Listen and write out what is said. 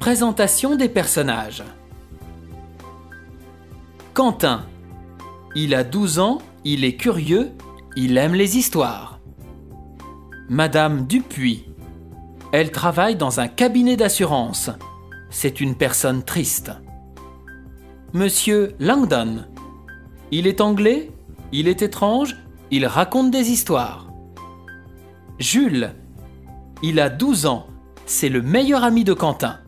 Présentation des personnages. Quentin. Il a 12 ans, il est curieux, il aime les histoires. Madame Dupuis. Elle travaille dans un cabinet d'assurance. C'est une personne triste. Monsieur Langdon. Il est anglais, il est étrange, il raconte des histoires. Jules. Il a 12 ans, c'est le meilleur ami de Quentin.